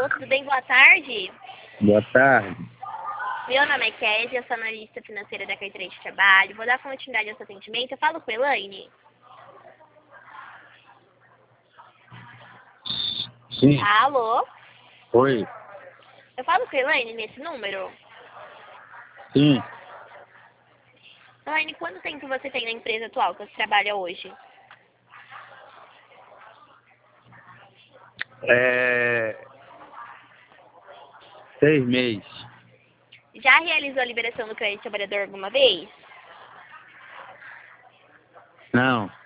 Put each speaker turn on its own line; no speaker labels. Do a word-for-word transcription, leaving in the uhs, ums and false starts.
Alô, tudo bem? Boa tarde.
Boa tarde.
Meu nome é Kézia, eu sou analista financeira da carteira de trabalho. Vou dar continuidade ao seu atendimento. Eu falo com a Elaine?
Sim.
Alô?
Oi.
Eu falo com a Elaine nesse número?
Sim.
Elaine, quanto tempo você tem na empresa atual que você trabalha hoje?
É... Seis meses.
Já realizou a liberação do crédito trabalhador alguma vez?
Não.